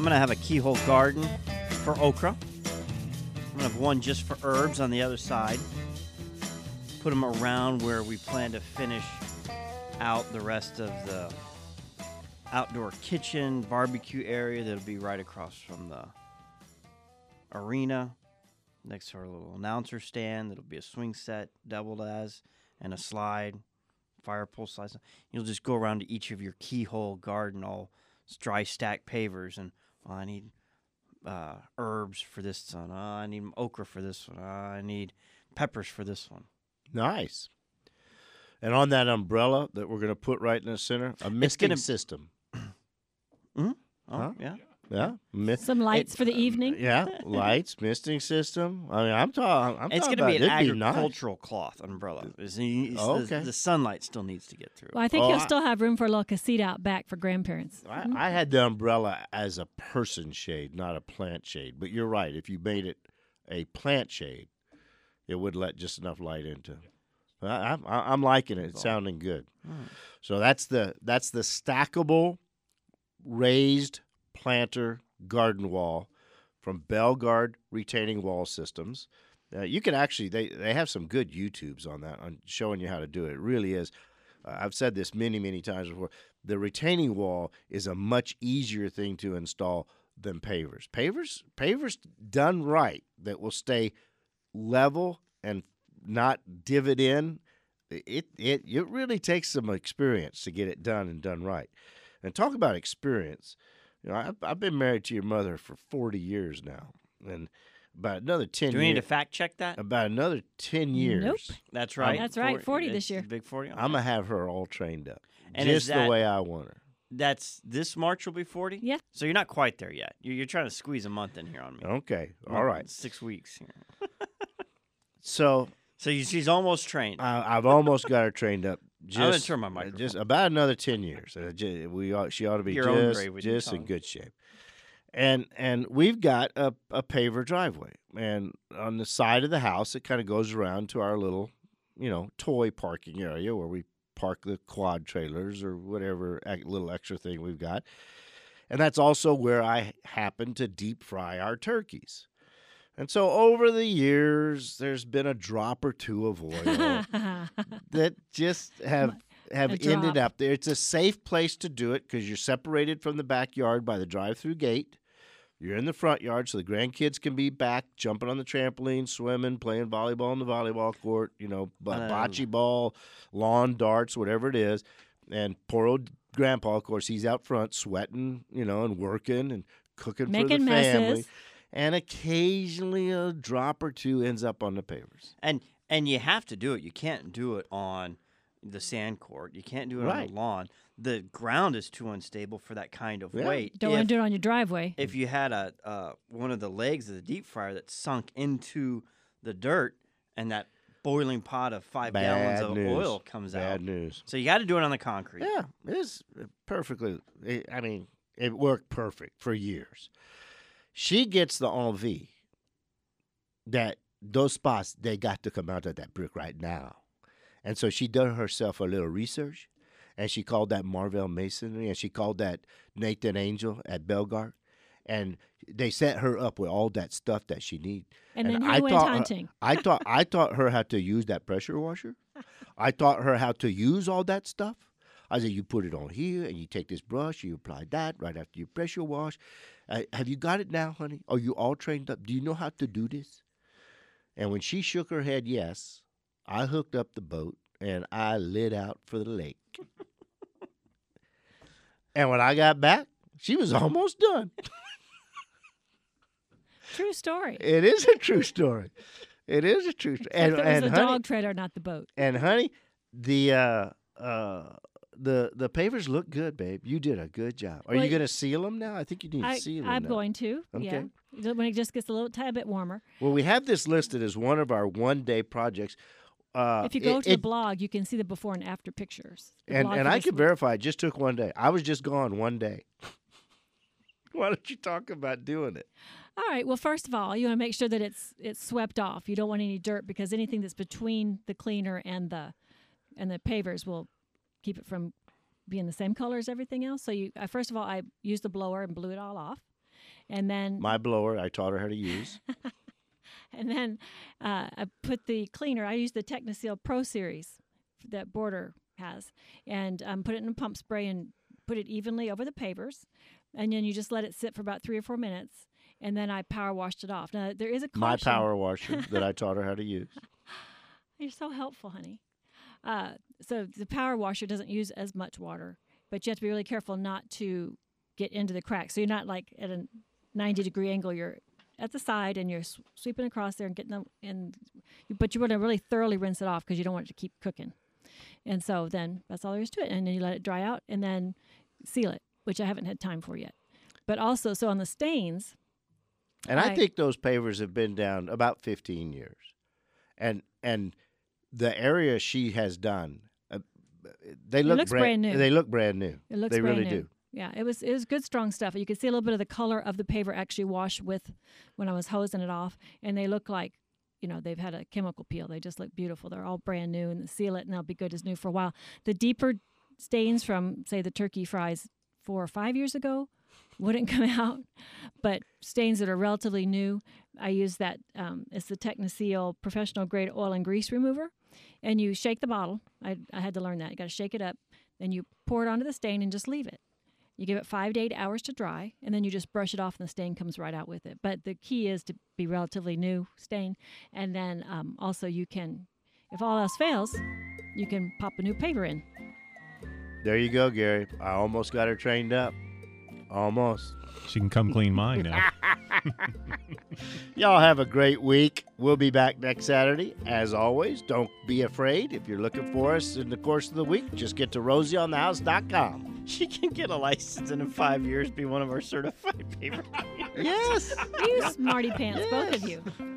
going to have a keyhole garden for okra. I'm going to have one just for herbs on the other side. Put them around where we plan to finish out the rest of the outdoor kitchen, barbecue area that'll be right across from the arena, next to our little announcer stand. That'll be a swing set, doubled as, and a slide, fire pole slides. You'll just go around to each of your keyhole garden, all dry stack pavers, and I need herbs for this one. I need okra for this one. I need peppers for this one. Nice. And on that umbrella that we're going to put right in the center, a misting system. Mm-hmm. Oh, huh? Yeah. Yeah. Some lights for the evening. Yeah, lights, misting system. I mean, I'm talking. It's going to be an agricultural cloth umbrella. Okay. The sunlight still needs to get through. Well, I think you'll still have room for a little casita out back for grandparents. I had the umbrella as a person shade, not a plant shade. But you're right. If you made it a plant shade, it would let just enough light into. I'm liking it. It's sounding good. So that's the stackable raised planter garden wall from Belgard Retaining Wall Systems. You can actually they have some good YouTubes on that, on showing you how to do it. It really is. I've said this many times before. The retaining wall is a much easier thing to install than pavers. Pavers done right, that will stay level and not divot in. It really takes some experience to get it done and done right. And talk about experience. You know, I've been married to your mother for 40 years now, and about another 10 years. Do we need to fact check that? About another 10 years. Nope. That's right. That's right. 40 this year. Big 40. Okay. I'm going to have her all trained up. And just the way I want her. That's this March will be 40? Yeah. So you're not quite there yet. You're trying to squeeze a month in here on me. Okay. All right. 6 weeks here. So she's almost trained. I've almost got her trained up. I'm going to turn my microphone. Just about another 10 years. She ought to be just in good shape. And we've got a paver driveway. And on the side of the house, it kind of goes around to our little, toy parking area where we park the quad trailers or whatever little extra thing we've got. And that's also where I happen to deep fry our turkeys. And so over the years, there's been a drop or two of oil that just have ended up there. It's a safe place to do it because you're separated from the backyard by the drive-through gate. You're in the front yard, so the grandkids can be back jumping on the trampoline, swimming, playing volleyball on the volleyball court, bocce ball, lawn darts, whatever it is. And poor old grandpa, of course, he's out front sweating, and working and cooking Making for the family. messes. And occasionally a drop or two ends up on the pavers. And you have to do it. You can't do it on the sand court. You can't do it on the lawn. The ground is too unstable for that kind of weight. Don't want to do it on your driveway. If you had one of the legs of the deep fryer that sunk into the dirt and that boiling pot of 5 gallons of oil comes out. Bad news. So you got to do it on the concrete. Yeah, it's perfectly. It worked perfect for years. She gets the envie that those spots, they got to come out of that brick right now. And so she done herself a little research, and she called that Marvell Masonry, and she called that Nathan Angel at Belgard. And they set her up with all that stuff that she needs. And then he went hunting. I taught her how to use that pressure washer. I taught her how to use all that stuff. I said, you put it on here, and you take this brush, you apply that right after you pressure wash. Have you got it now, honey? Are you all trained up? Do you know how to do this? And when she shook her head yes, I hooked up the boat, and I lit out for the lake. And when I got back, she was almost done. True story. It is a true story. It is a true story. And it was the honey, dog trailer, not the boat. And honey, the pavers look good, babe. You did a good job. Are you going to seal them now? I think you need to seal them I'm now. going to, Okay. Yeah. When it just gets a little tad bit warmer. Well, we have this listed as one of our one-day projects. If you go to the blog, you can see the before and after pictures. And I can verify it just took one day. I was just gone one day. Why don't you talk about doing it? All right. Well, first of all, you want to make sure that it's swept off. You don't want any dirt because anything that's between the cleaner and the pavers will keep it from being the same color as everything else. So first of all, I used the blower and blew it all off. And then My blower, I taught her how to use. And then I put the cleaner. I use the Techniseal Pro Series that Border has, and put it in a pump spray and put it evenly over the pavers. And then you just let it sit for about 3 or 4 minutes, and then I power washed it off. Now there is a caution. My power washer that I taught her how to use. You're so helpful, honey. So the power washer doesn't use as much water, but you have to be really careful not to get into the cracks. So you're not like at a 90-degree angle. You're at the side and you're sweeping across there and getting them in. But you want to really thoroughly rinse it off because you don't want it to keep cooking. And so then that's all there is to it. And then you let it dry out and then seal it, which I haven't had time for yet. But also, so on the stains. And I think those pavers have been down about 15 years. And the area she has done, they look brand new. They look brand new. It looks they brand really new. do. Yeah, it was good, strong stuff. You could see a little bit of the color of the paver actually wash with when I was hosing it off, and they look like, they've had a chemical peel. They just look beautiful. They're all brand new, and seal it, and they'll be good as new for a while. The deeper stains from, say, the turkey fries 4 or 5 years ago wouldn't come out, but stains that are relatively new, I use that. It's the Techniseal Professional Grade Oil and Grease Remover, and you shake the bottle. I had to learn that. You got to shake it up, then you pour it onto the stain and just leave it. You give it 5 to 8 hours to dry, and then you just brush it off, and the stain comes right out with it. But the key is to be relatively new stain, and then also you can, if all else fails, you can pop a new paver in. There you go, Gary. I almost got her trained up. Almost. She can come clean mine now. Y'all have a great week. We'll be back next Saturday. As always, don't be afraid. If you're looking for us in the course of the week, just get to rosieonthehouse.com. She can get a license and in 5 years be one of our certified paper. Yes. You smarty pants, both of you.